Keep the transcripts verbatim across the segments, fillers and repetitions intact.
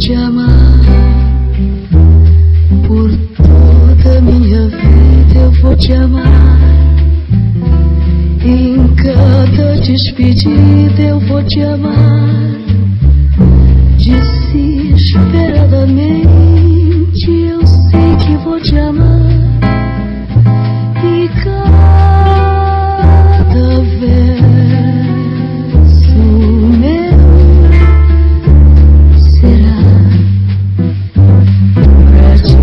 te amar. Por toda minha vida eu vou te amar. Em cada despedida eu vou te amar. Desesperadamente eu sei que vou te amar. E cada verso meu será pra te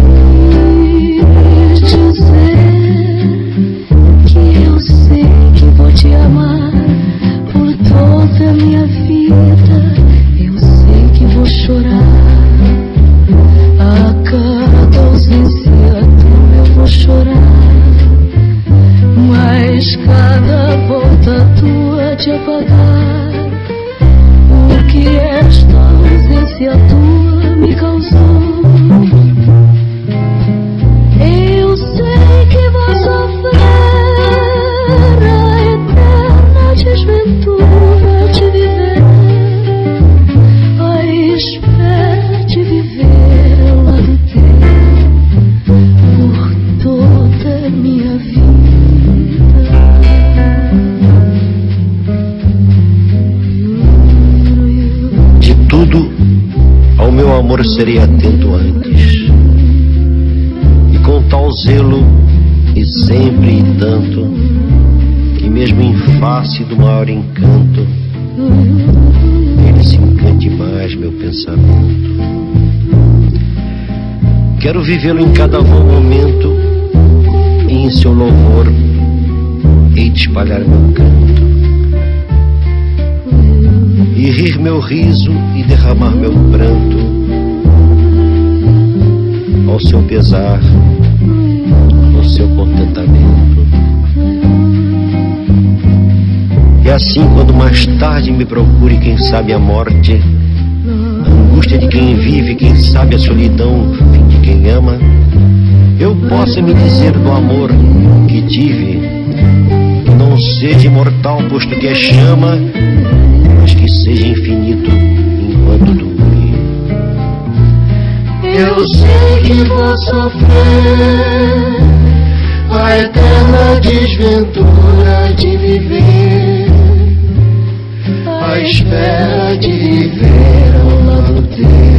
dizer que eu sei que vou te amar. Por toda a minha vida eu sei que vou chorar. A cada ausência tua eu vou chorar. Mas cada volta tua de apagar o que esta ausência tua me causou. Eu sei que vou sofrer a eterna desventura de viver à espera de viver ao lado teu por toda a minha vida. De tudo ao meu amor serei atento antes, e com tal zelo e sempre e tanto, que mesmo em face do maior encanto ele se encante mais meu pensamento. Quero vivê-lo em cada bom momento, e em seu louvor hei de espalhar meu canto, e rir meu riso e derramar meu pranto ao seu pesar, ao seu contentamento. E assim, quando mais tarde me procure, quem sabe a morte, a angústia de quem vive, quem sabe a solidão, fim de quem ama, eu possa me dizer do amor que tive, que não seja imortal, posto que é chama, mas que seja infinito enquanto dure. Eu sei que vou sofrer a eterna desventura de viver à espera de viver ao lado teu